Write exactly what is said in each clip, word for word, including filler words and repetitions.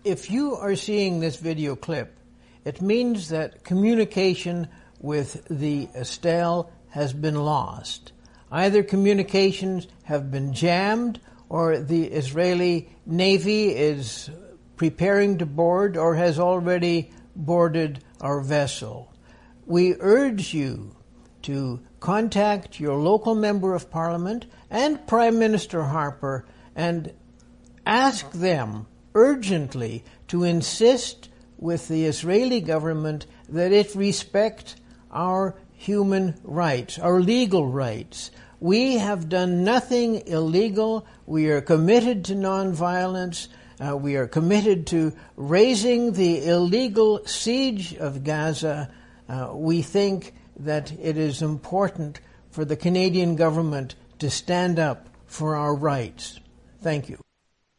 If you are seeing this video clip, it means that communication with the Estelle has been lost. Either communications have been jammed, or the Israeli Navy is preparing to board or has already boarded our vessel. We urge you to contact your local member of parliament and Prime Minister Harper and ask them urgently to insist with the Israeli government that it respect our human rights, our legal rights. We have done nothing illegal. We are committed to nonviolence. Uh, we are committed to raising the illegal siege of Gaza. Uh, we think that it is important for the Canadian government to stand up for our rights. Thank you.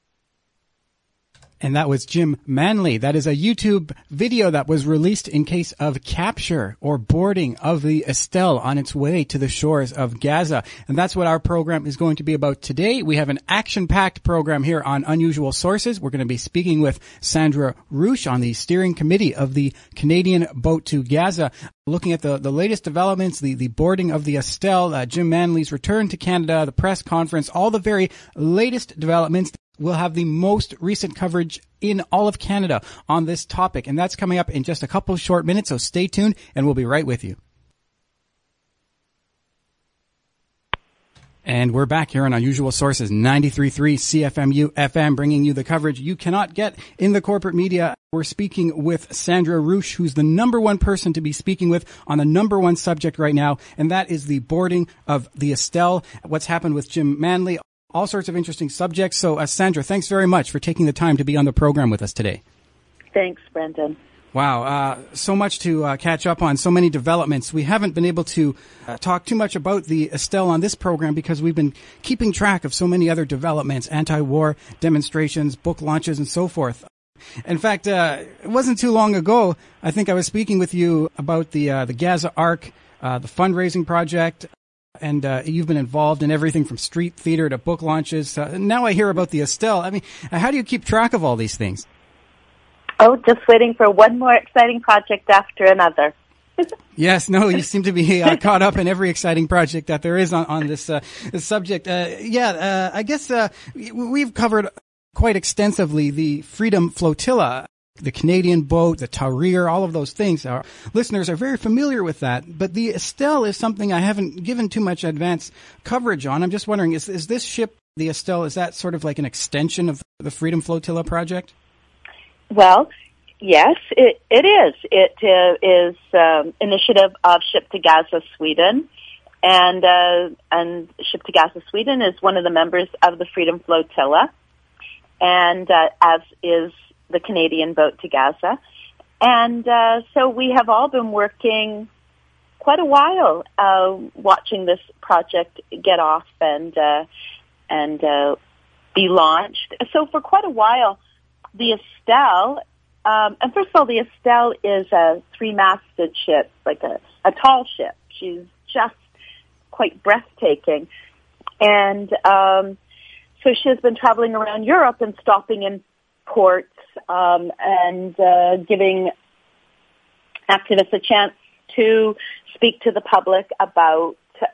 And that was Jim Manley. That is a YouTube video that was released in case of capture or boarding of the Estelle on its way to the shores of Gaza. And that's what our program is going to be about today. We have an action-packed program here on Unusual Sources. We're going to be speaking with Sandra Rouche on the steering committee of the Canadian Boat to Gaza, looking at the, the latest developments, the, the boarding of the Estelle, uh, Jim Manley's return to Canada, the press conference, all the very latest developments. We'll have the most recent coverage in all of Canada on this topic, and that's coming up in just a couple of short minutes, so stay tuned, and we'll be right with you. And we're back here on Unusual Sources, ninety-three point three C F M U F M, bringing you the coverage you cannot get in the corporate media. We're speaking with Sandra Rouche, who's the number one person to be speaking with on the number one subject right now, and that is the boarding of the Estelle, what's happened with Jim Manley, all sorts of interesting subjects. So, uh, Sandra, thanks very much for taking the time to be on the program with us today. Thanks, Brendan. Wow, uh, so much to uh, catch up on, so many developments. We haven't been able to uh, talk too much about the Estelle on this program because we've been keeping track of so many other developments, anti-war demonstrations, book launches, and so forth. In fact, uh, it wasn't too long ago, I think I was speaking with you about the uh, the Gaza Arc, uh, the fundraising project, and uh, you've been involved in everything from street theater to book launches. Uh, now I hear about the Estelle. I mean, how do you keep track of all these things? Oh, just waiting for one more exciting project after another. Yes, no, you seem to be uh, caught up in every exciting project that there is on, on this, uh, this subject. Uh, yeah, uh, I guess uh, we've covered quite extensively the Freedom Flotilla, the Canadian boat, the Tahrir, all of those things. Our listeners are very familiar with that. But the Estelle is something I haven't given too much advance coverage on. I'm just wondering, is, is this ship, the Estelle, is that sort of like an extension of the Freedom Flotilla project? Well, yes, it, it is. It uh, is um, initiative of Ship to Gaza Sweden. And, uh, and Ship to Gaza Sweden is one of the members of the Freedom Flotilla. And uh, as is the Canadian Boat to Gaza. And uh, so we have all been working quite a while uh, watching this project get off and uh, and uh, be launched. So for quite a while, the Estelle, um, and first of all, the Estelle is a three-masted ship, like a, a tall ship. She's just quite breathtaking. And um, so she has been traveling around Europe and stopping in ports um, and uh, giving activists a chance to speak to the public about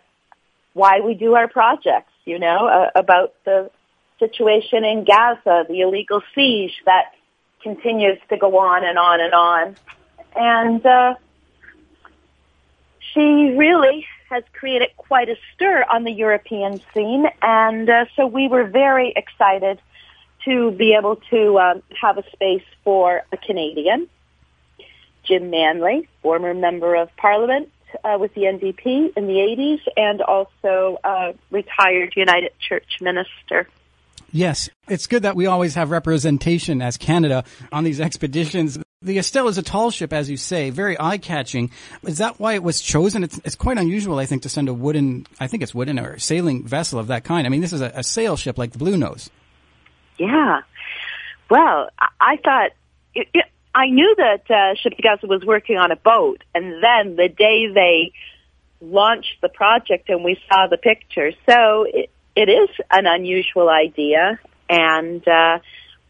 why we do our projects, you know, uh, about the situation in Gaza, the illegal siege that continues to go on and on and on. And uh, she really has created quite a stir on the European scene, and uh, so we were very excited to be able to um, have a space for a Canadian, Jim Manley, former member of Parliament uh, with the N D P in the eighties, and also uh, retired United Church minister. Yes, it's good that we always have representation as Canada on these expeditions. The Estelle is a tall ship, as you say, very eye-catching. Is that why it was chosen? It's, it's quite unusual, I think, to send a wooden, I think it's wooden or sailing vessel of that kind. I mean, this is a, a sail ship like the Blue Nose. Yeah. Well, I thought, it, it, I knew that uh, Ship to Gaza was working on a boat, and then the day they launched the project and we saw the pictures, so it, it is an unusual idea, and uh,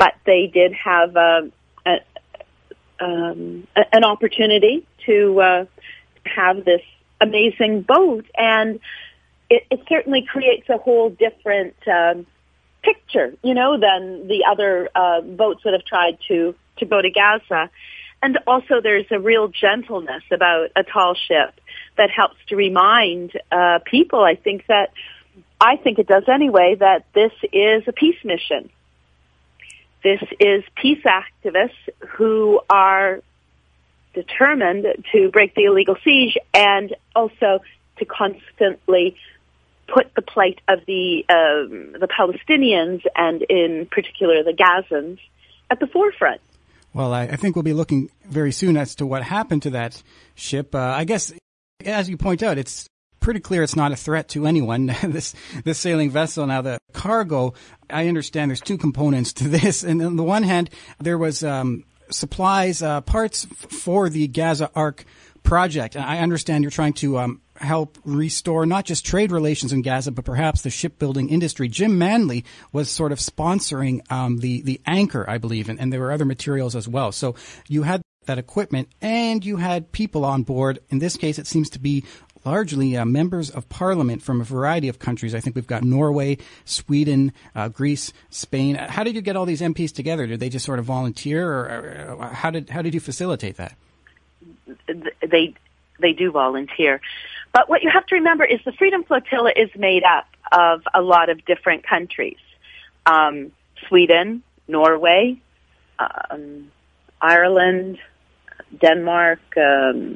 but they did have a, a, um, a, an opportunity to uh, have this amazing boat, and it, it certainly creates a whole different um, picture, you know, than the other uh, boats that have tried to, to go to Gaza. And also there's a real gentleness about a tall ship that helps to remind uh, people, I think that, I think it does anyway, that this is a peace mission. This is peace activists who are determined to break the illegal siege and also to constantly put the plight of the um, the Palestinians and in particular the Gazans at the forefront. Well, I, I think we'll be looking very soon as to what happened to that ship. Uh, I guess, as you point out, it's pretty clear it's not a threat to anyone, this this sailing vessel. Now, the cargo, I understand there's two components to this. And on the one hand, there was um, supplies, uh, parts f- for the Gaza Ark project. And I understand you're trying to um, help restore not just trade relations in Gaza, but perhaps the shipbuilding industry. Jim Manley was sort of sponsoring um, the, the anchor, I believe, and, and there were other materials as well. So you had that equipment and you had people on board. In this case, it seems to be largely uh, members of parliament from a variety of countries. I think we've got Norway, Sweden, uh, Greece, Spain. How did you get all these M Ps together? Did they just sort of volunteer, or, or how did how did you facilitate that? They they do volunteer. But what you have to remember is the Freedom Flotilla is made up of a lot of different countries. Um, Sweden, Norway, um, Ireland, Denmark, um,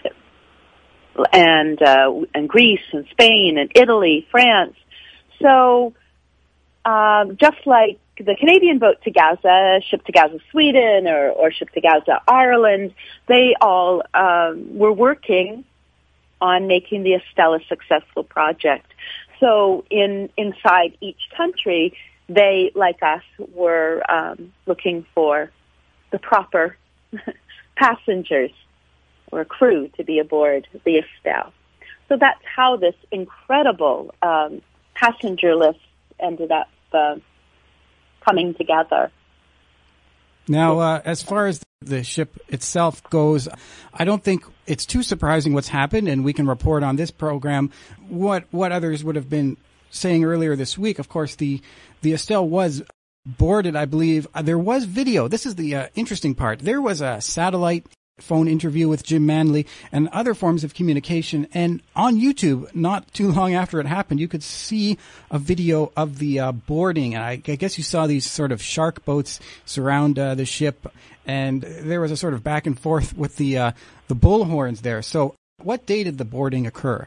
and uh, and Greece and Spain and Italy, France. So um, just like the Canadian boat to Gaza, Ship to Gaza Sweden, or, or Ship to Gaza Ireland, they all um, were working on making the Estelle a successful project. So in inside each country, they, like us, were um, looking for the proper passengers or crew to be aboard the Estelle. So that's how this incredible um, passenger list ended up uh, coming together. Now, uh, as far as the ship itself goes, I don't think it's too surprising what's happened, and we can report on this program what what others would have been saying earlier this week. Of course, the the Estelle was boarded, I believe. There was video. This is the uh, interesting part. There was a satellite phone interview with Jim Manley and other forms of communication. And on YouTube, not too long after it happened, you could see a video of the uh, boarding. And I, I guess you saw these sort of shark boats surround uh, the ship. And there was a sort of back and forth with the uh, the bullhorns there. So what day did the boarding occur?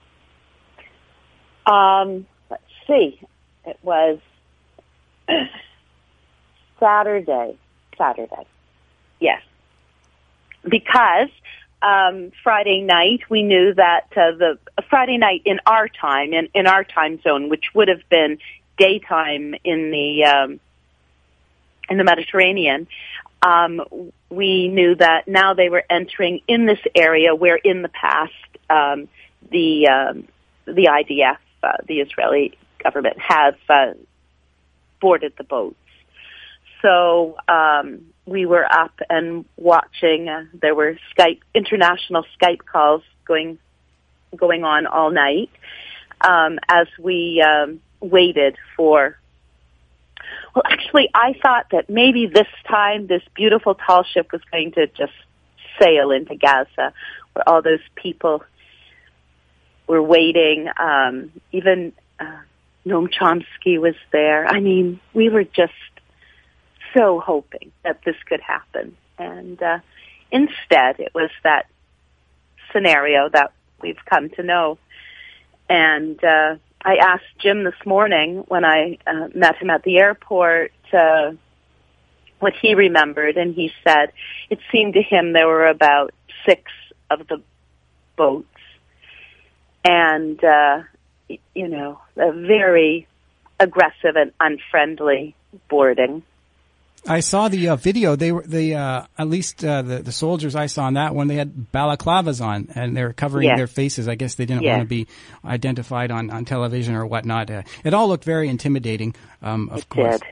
Um, let's see. It was Saturday. Saturday. Yes. Because um, Friday night we knew that uh, the uh, Friday night in our time, in, in our time zone, which would have been daytime in the um, in the Mediterranean, um, we knew that now they were entering in this area where in the past um, the um, the I D F, uh, the Israeli government, have uh, boarded the boats. So um, we were up and watching. Uh, there were Skype, international Skype calls going going on all night um, as we um, waited for. Well, actually, I thought that maybe this time this beautiful tall ship was going to just sail into Gaza, where all those people were waiting. Um, even uh, Noam Chomsky was there. I mean, we were just so hoping that this could happen. And uh, instead, it was that scenario that we've come to know. And uh, I asked Jim this morning when I uh, met him at the airport uh, what he remembered, and he said it seemed to him there were about six of the boats. And, uh, you know, a very aggressive and unfriendly boarding. I saw the uh, video. They were the uh, at least uh, the the soldiers I saw on that one. They had balaclavas on, and they were covering yes. their faces. I guess they didn't yes. want to be identified on, on television or whatnot. Uh, it all looked very intimidating. Um, of it course. did.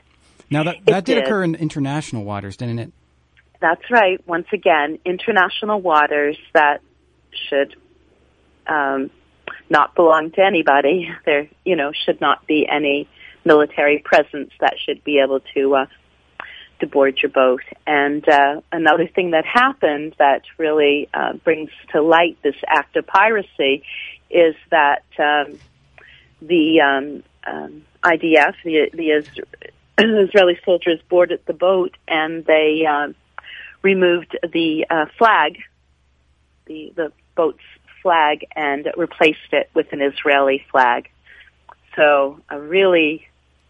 Now, that, that did, did occur in international waters, didn't it? That's right. Once again, international waters that should um, not belong to anybody. There, you know, should not be any military presence that should be able to uh, to board your boat. And uh, another thing that happened that really uh, brings to light this act of piracy is that um, the um, um, I D F, the, the Israeli soldiers, boarded the boat and they um, removed the uh, flag, the the boat's flag, and replaced it with an Israeli flag. So a really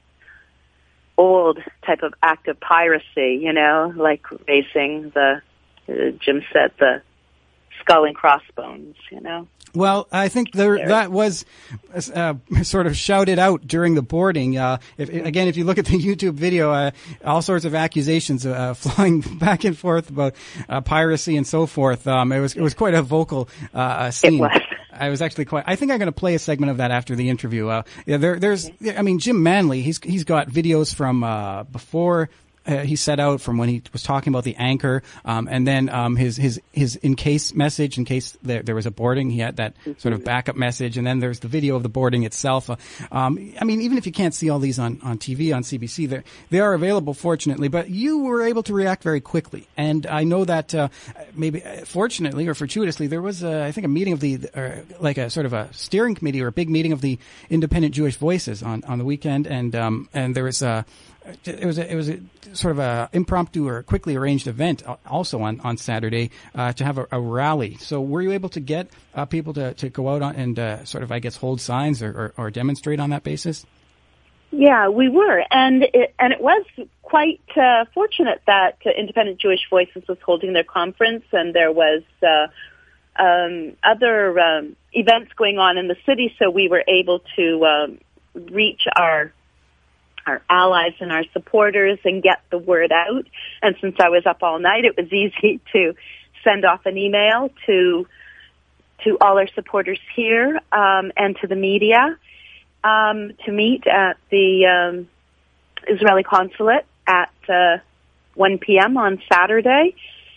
old type of act of piracy, you know, like raising the, uh, Jim said, the skull and crossbones, you know. Well, I think there, that was uh, sort of shouted out during the boarding. Uh, if, again, if you look at the YouTube video, uh, all sorts of accusations uh, flying back and forth about uh, piracy and so forth. Um, it was it was quite a vocal uh, scene. It was. I was actually quite. I think I'm going to play a segment of that after the interview. Uh, yeah, there, there's. I mean, Jim Manley. He's he's got videos from uh, before. Uh, he set out from when he was talking about the anchor, um, and then um, his his his in case message in case there, there was a boarding. He had that sort of backup message, and then there's the video of the boarding itself. Uh, um, I mean, even if you can't see all these on, on T V on C B C, they they are available, fortunately. But you were able to react very quickly, and I know that uh, maybe fortunately or fortuitously there was uh, I think a meeting of the or like a sort of a steering committee or a big meeting of the Independent Jewish Voices on, on the weekend, and um, and there was a. It was a, it was a sort of a impromptu or quickly arranged event also on, on Saturday uh, to have a, a rally. So were you able to get uh, people to, to go out on and uh, sort of, I guess, hold signs or, or, or demonstrate on that basis? Yeah, we were. And it, and it was quite uh, fortunate that uh, Independent Jewish Voices was holding their conference, and there was uh, um, other um, events going on in the city, so we were able to um, reach our our allies and our supporters and get the word out. And since I was up all night, it was easy to send off an email to to all our supporters here um, and to the media um, to meet at the um, Israeli consulate at uh, one p.m. on Saturday.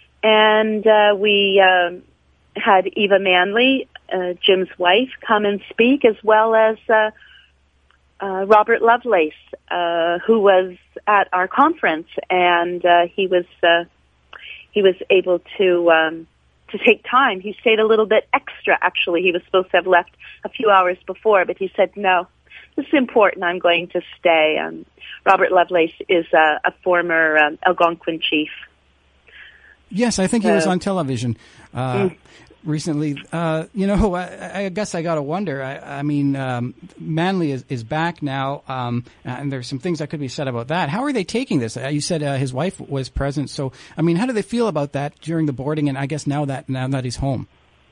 And uh, we um, had Eva Manley, uh, Jim's wife, come and speak, as well as uh, Uh, Robert Lovelace, uh, who was at our conference, and uh, he was uh, he was able to um, to take time. He stayed a little bit extra. Actually, he was supposed to have left a few hours before, but he said, "No, this is important. I'm going to stay." Um, Robert Lovelace is a, a former um, Algonquin chief. Yes, I think he was uh, on television. Uh, mm. Recently, uh, you know, I, I guess I got to wonder. I, I mean, um, Manley is, is back now, um, and there's some things that could be said about that. How are they taking this? Uh, you said uh, his wife was present, so I mean, how do they feel about that during the boarding? And I guess now that now that he's home.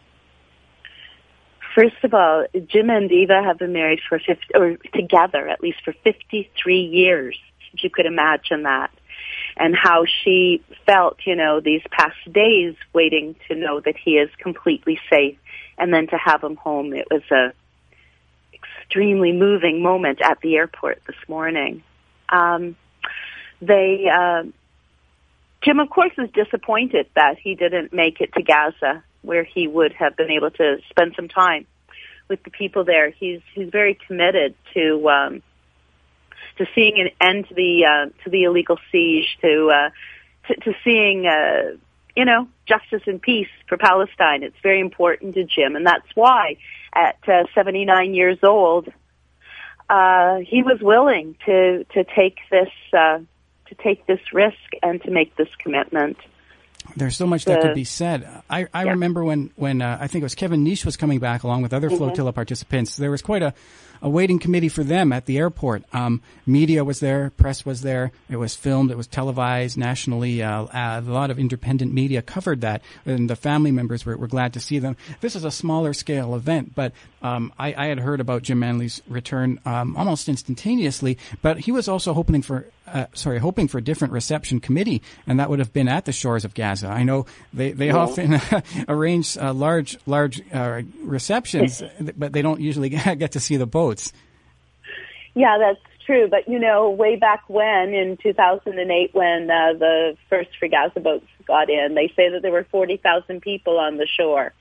First of all, Jim and Eva have been married for fifty, or together at least for fifty-three years. If you could imagine that. And how she felt, you know, these past days waiting to know that he is completely safe, and then to have him home. It was a extremely moving moment at the airport this morning. Um, they, uh, Jim, of course, is disappointed that he didn't make it to Gaza, where he would have been able to spend some time with the people there. He's he's very committed to. Um, to seeing an end to the uh, to the illegal siege, to uh, to, to seeing uh, you know justice and peace for Palestine. It's very important to Jim, and that's why at uh, seventy-nine years old, uh, he was willing to to take this uh, to take this risk and to make this commitment. There's so much that could be said. I, I yeah. remember when, when uh, I think it was Kevin Nish was coming back along with other mm-hmm. flotilla participants. There was quite a, a waiting committee for them at the airport. Um, media was there, press was there. It was filmed. It was televised nationally. Uh, a lot of independent media covered that, and the family members were, were glad to see them. This is a smaller scale event, but um, I, I had heard about Jim Manley's return um, almost instantaneously. But he was also hoping for. Uh, sorry, hoping for a different reception committee, and that would have been at the shores of Gaza. I know they, they yeah. often arrange uh, large large uh, receptions, but they don't usually get to see the boats. Yeah, that's true. But, you know, way back when, in two thousand eight, when uh, the first Free Gaza boats got in, they say that there were forty thousand people on the shore.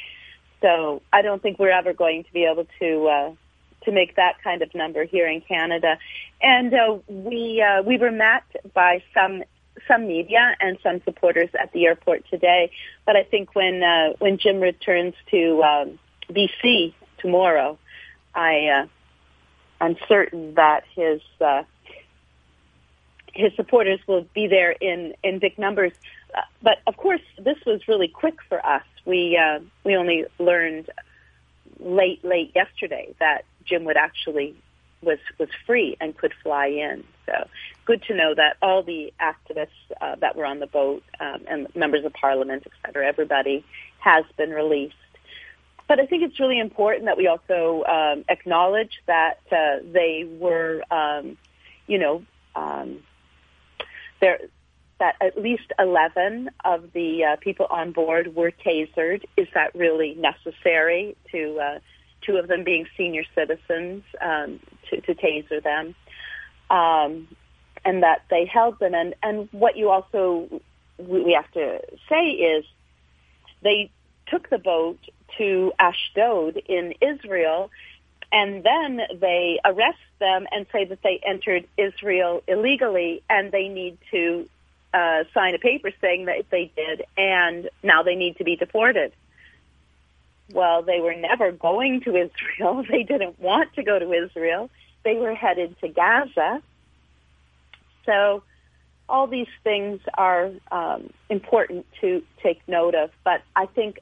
So I don't think we're ever going to be able to uh, to make that kind of number here in Canada. And uh, we uh, we were met by some some media and some supporters at the airport today. But I think when uh, when Jim returns to um, B C tomorrow, I uh, I'm certain that his uh, his supporters will be there in, in big numbers. Uh, but of course, this was really quick for us. We uh, we only learned late late yesterday that Jim would actually was was free and could fly in. So good to know that all the activists uh, that were on the boat um, and members of Parliament, et cetera, everybody has been released. But I think it's really important that we also um, acknowledge that uh, they were, um, you know, um, there that at least eleven of the uh, people on board were tasered. Is that really necessary? To uh, two of them being senior citizens, um, to, to taser them, um, and that they held them. And, and what you also we have to say is they took the boat to Ashdod in Israel, and then they arrest them and say that they entered Israel illegally, and they need to uh, sign a paper saying that they did, and now they need to be deported. Well, they were never going to Israel. They didn't want to go to Israel. They were headed to Gaza. So all these things are um, important to take note of, but I think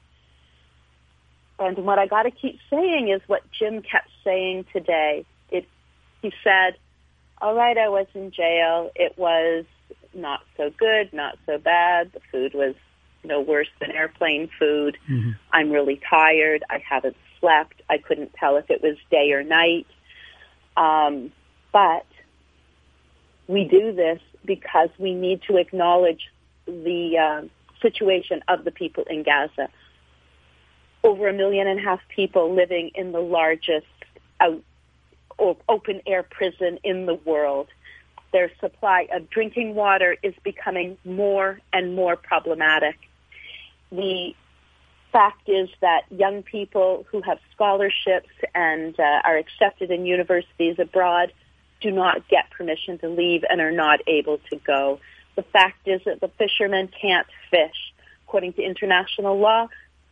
And what I got to keep saying is what Jim kept saying today. It, he said, all right, I was in jail. It was not so good, not so bad. The food was, you know, worse than airplane food. Mm-hmm. I'm really tired. I haven't slept. I couldn't tell if it was day or night. Um, but we do this because we need to acknowledge the uh, situation of the people in Gaza. Over a million and a half people living in the largest out, or open air prison in the world. Their supply of drinking water is becoming more and more problematic. The fact is that young people who have scholarships and uh, are accepted in universities abroad do not get permission to leave and are not able to go. The fact is that the fishermen can't fish. According to international law,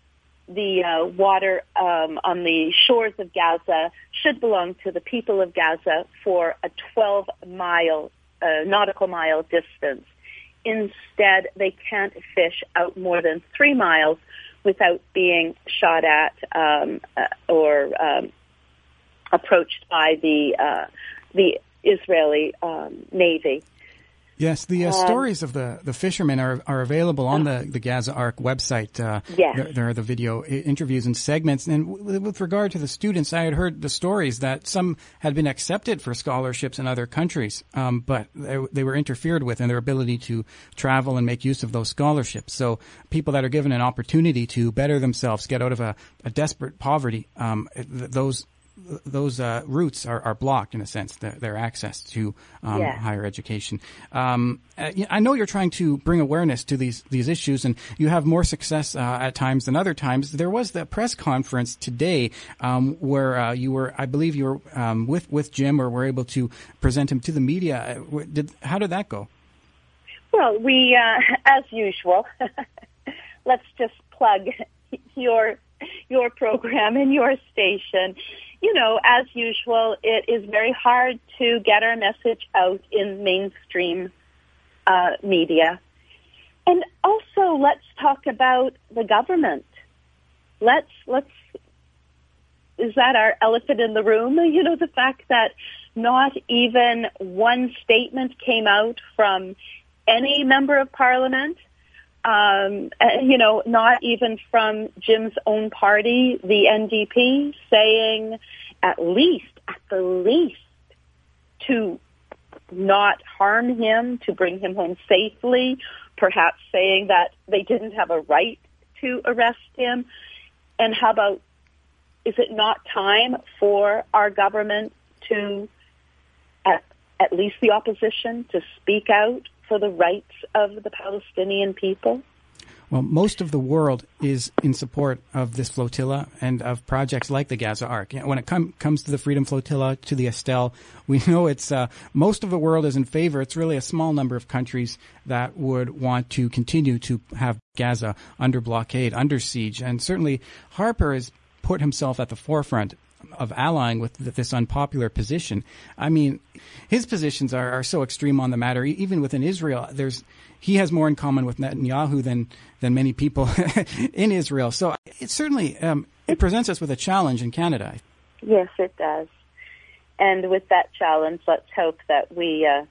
the uh, water um, on the shores of Gaza should belong to the people of Gaza for a twelve mile, uh, nautical mile distance. Instead, they can't fish out more than three miles without being shot at um, uh, or um, approached by the uh, the Israeli um, Navy. Yes, the uh, um, stories of the, the fishermen are are available on the, the Gaza Arc website. Uh, yes. there, there are the video I- interviews and segments. And w- with regard to the students, I had heard the stories that some had been accepted for scholarships in other countries, um, but they, they were interfered with in their ability to travel and make use of those scholarships. So people that are given an opportunity to better themselves, get out of a, a desperate poverty, um, th- those those uh, routes are, are blocked in a sense, their, their access to um, yeah. higher education. Um, I know you're trying to bring awareness to these these issues, and you have more success uh, at times than other times. There was the press conference today um, where uh, you were, I believe you were um, with, with Jim, or were able to present him to the media. Did, how did that go? Well, we, uh, as usual, let's just plug your your program and your station. You know, as usual, it is very hard to get our message out in mainstream uh, media. And also, let's talk about the government. Let's, let's, is that our elephant in the room? You know, the fact that not even one statement came out from any member of Parliament. Um, you know, not even from Jim's own party, the N D P, saying at least, at the least, to not harm him, to bring him home safely, perhaps saying that they didn't have a right to arrest him. And how about, is it not time for our government to at at least the opposition, to speak out for the rights of the Palestinian people? Well, most of the world is in support of this flotilla and of projects like the Gaza Ark. You know, when it com- comes to the Freedom Flotilla, to the Estelle, we know it's uh, most of the world is in favor. It's really a small number of countries that would want to continue to have Gaza under blockade, under siege. And certainly Harper has put himself at the forefront of allying with this unpopular position. I mean, his positions are, are so extreme on the matter. Even within Israel, there's he has more in common with Netanyahu than than many people in Israel. So it certainly um, it presents us with a challenge in Canada. Yes, it does. And with that challenge, let's hope that we uh,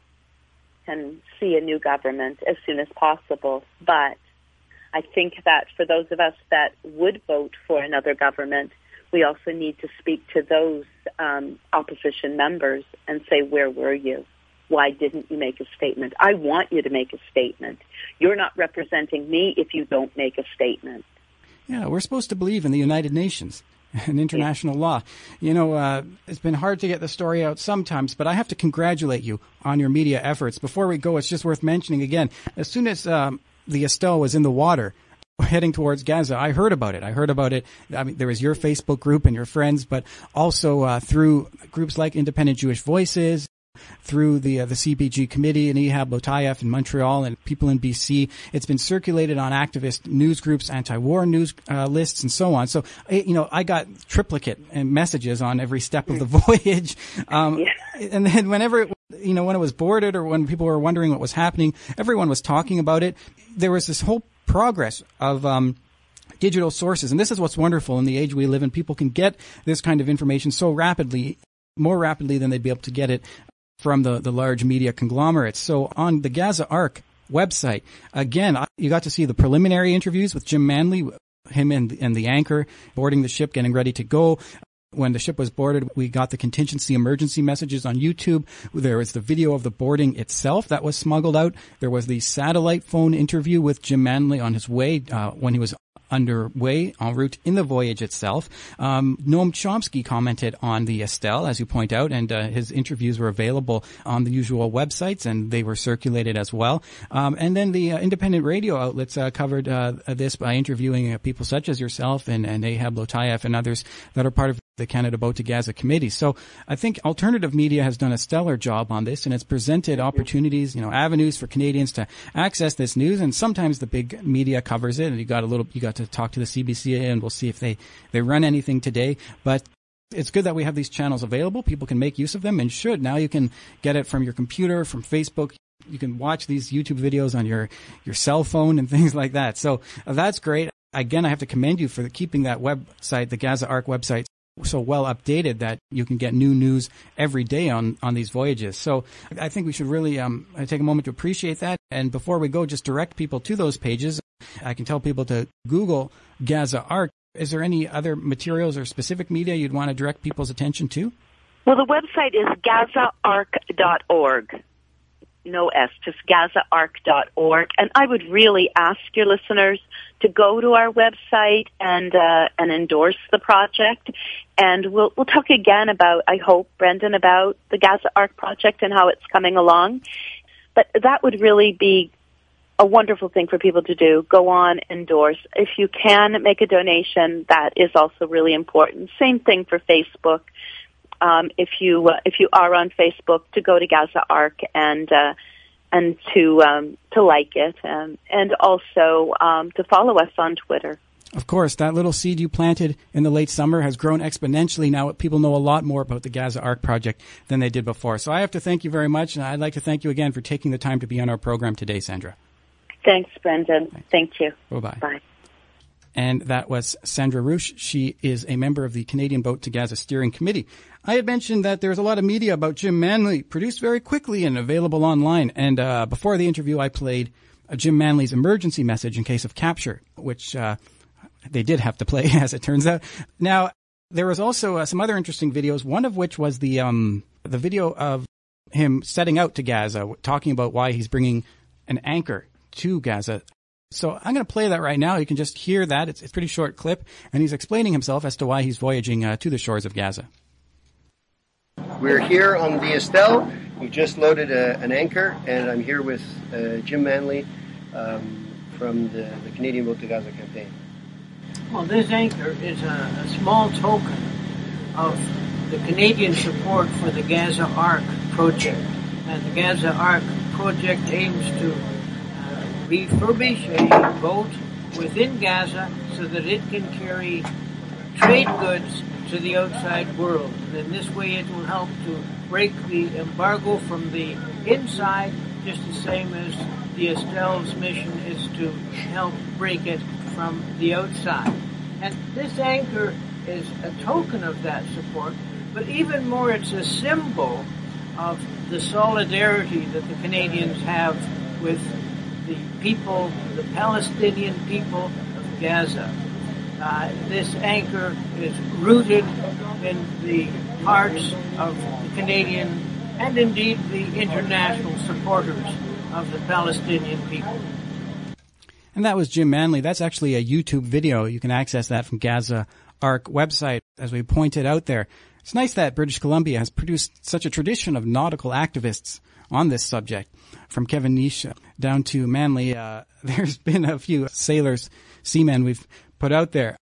can see a new government as soon as possible. But I think that for those of us that would vote for another government, we also need to speak to those um, opposition members and say, where were you? Why didn't you make a statement? I want you to make a statement. You're not representing me if you don't make a statement. Yeah, we're supposed to believe in the United Nations and international yeah. law. You know, uh, it's been hard to get the story out sometimes, but I have to congratulate you on your media efforts. Before we go, it's just worth mentioning again, as soon as um, the Estelle was in the water, heading towards Gaza, I heard about it. I heard about it. I mean, there was your Facebook group and your friends, but also uh, through groups like Independent Jewish Voices, through the uh, the C B G committee and Ehab Lotayef in Montreal and people in B C. It's been circulated on activist news groups, anti-war news uh, lists, and so on. So, you know, I got triplicate messages on every step of the voyage. Um, yeah. And then whenever, it, you know, when it was boarded or when people were wondering what was happening, everyone was talking about it. There was this whole progress of um, digital sources. And this is what's wonderful in the age we live in. People can get this kind of information so rapidly, more rapidly than they'd be able to get it from the, the large media conglomerates. So on the Gaza Ark website, again, you got to see the preliminary interviews with Jim Manley, him and, and the anchor boarding the ship, getting ready to go. When the ship was boarded, we got the contingency emergency messages on YouTube. There was the video of the boarding itself that was smuggled out. There was the satellite phone interview with Jim Manley on his way uh, when he was underway en route in the voyage itself. Um, Noam Chomsky commented on the Estelle, as you point out, and uh, his interviews were available on the usual websites, and they were circulated as well. Um, and then the uh, independent radio outlets uh, covered uh, this by interviewing uh, people such as yourself and, and Ehab Lotayef and others that are part of the Canada Boat to Gaza Committee. So I think alternative media has done a stellar job on this, and it's presented opportunities, you know, avenues for Canadians to access this news. And sometimes the big media covers it, and you got a little, you got to talk to the C B C A, and we'll see if they, they run anything today. But it's good that we have these channels available. People can make use of them and should. Now you can get it from your computer, from Facebook. You can watch these YouTube videos on your, your cell phone and things like that. So uh, that's great. Again, I have to commend you for keeping that website, the Gaza Ark website, so well updated that you can get new news every day on, on these voyages. So I think we should really um, take a moment to appreciate that. And before we go, just direct people to those pages. I can tell people to Google Gaza Ark. Is there any other materials or specific media you'd want to direct people's attention to? Well, the website is gaza ark dot org. No S, just gaza ark dot org. And I would really ask your listeners to go to our website and uh, and endorse the project. And we'll we'll talk again about, I hope, Brendan, about the Gaza Ark project and how it's coming along. But that would really be a wonderful thing for people to do. Go on, endorse. If you can make a donation, that is also really important. Same thing for Facebook. Um, if you uh, if you are on Facebook, to go to Gaza Ark and uh, and to um, to like it, um, and also um, to follow us on Twitter. Of course, that little seed you planted in the late summer has grown exponentially. Now people know a lot more about the Gaza Ark project than they did before. So I have to thank you very much, and I'd like to thank you again for taking the time to be on our program today, Sandra. Thanks, Brendan. Thanks. Thank you. Bye-bye. Bye. And that was Sandra Rouche. She is a member of the Canadian Boat to Gaza Steering Committee. I had mentioned that there's a lot of media about Jim Manley, produced very quickly and available online. And uh, before the interview, I played uh, Jim Manley's emergency message in case of capture, which uh, they did have to play, as it turns out. Now, there was also uh, some other interesting videos, one of which was the um, the video of him setting out to Gaza, talking about why he's bringing an anchor to Gaza. So I'm going to play that right now. You can just hear that. It's, it's a pretty short clip, and he's explaining himself as to why he's voyaging uh, to the shores of Gaza. We're here on the Estelle We've just loaded a, an anchor, and I'm here with uh, Jim Manley um, from the, the Canadian Boat to Gaza campaign. Well, this anchor is a, a small token of the Canadian support for the Gaza Ark project. And the Gaza Ark project aims to uh, refurbish a boat within Gaza so that it can carry trade goods to the outside world. And in this way it will help to break the embargo from the inside, just the same as the Estelle's mission is to help break it from the outside. And this anchor is a token of that support, but even more, it's a symbol of the solidarity that the Canadians have with the people, the Palestinian people of Gaza. Uh, this anchor is rooted in the hearts of the Canadian and indeed the international supporters of the Palestinian people. And that was Jim Manley. That's actually a YouTube video. You can access that from Gaza Ark website, as we pointed out there. It's nice that British Columbia has produced such a tradition of nautical activists on this subject. From Kevin Nish down to Manley, uh, there's been a few sailors, seamen we've put out there.